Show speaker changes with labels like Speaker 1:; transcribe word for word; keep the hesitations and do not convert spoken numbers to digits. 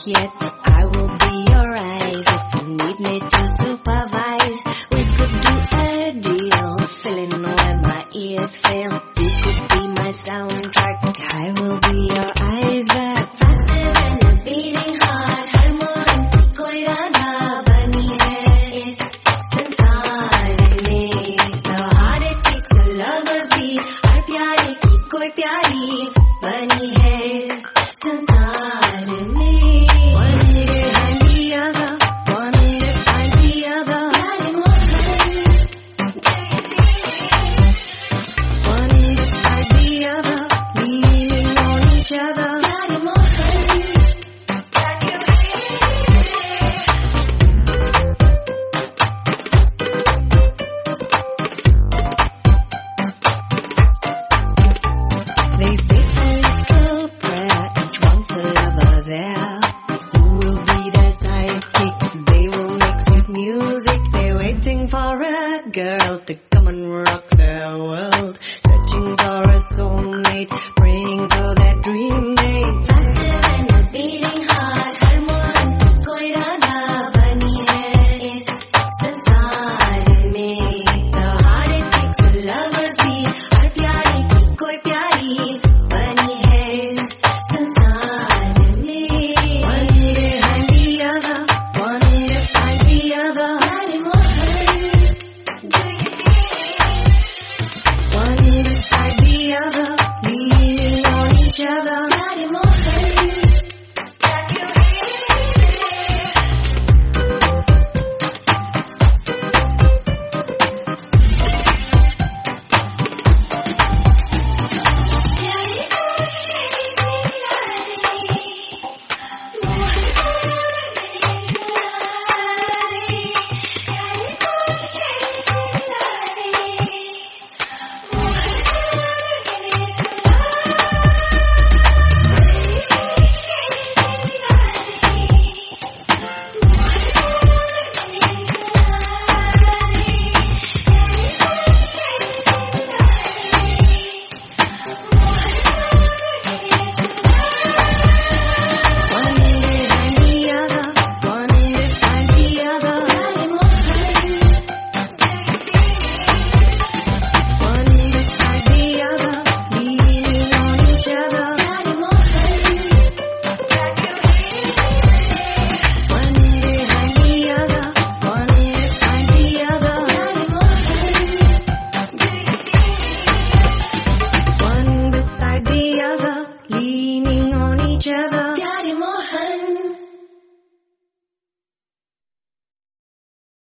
Speaker 1: yet. I will be your eyes if you need me to supervise. We could do a deal, filling when my ears fail. You could be my soundtrack, I will be your eyes that faster than a beating heart. हर मोहन की कोई राधा बनी है इस संसार में. The heart it takes a lover beat. हर प्यारे की कोई प्यारी बनी है इस संसार में. One day and the other, one day and the other. प्यारे Mohan, one day and the other, leaning on each other. प्यारे Mohan. They say a little prayer, each wants a lover there. Who will be their sidekick? They will make sweet music. They're waiting for a girl to come and rock their world. Searching for a soulmate, praying for that dream date. Faster than a beating heart, हर मोहन की कोई राधा बनी है इस संसार में. The heart it takes a lover's beat. हर प्यारे की कोई प्यारी बनी है इस संसार में. One day and the other, one day and the other. प्यारे Mohan, one day and the other, leaning on each other.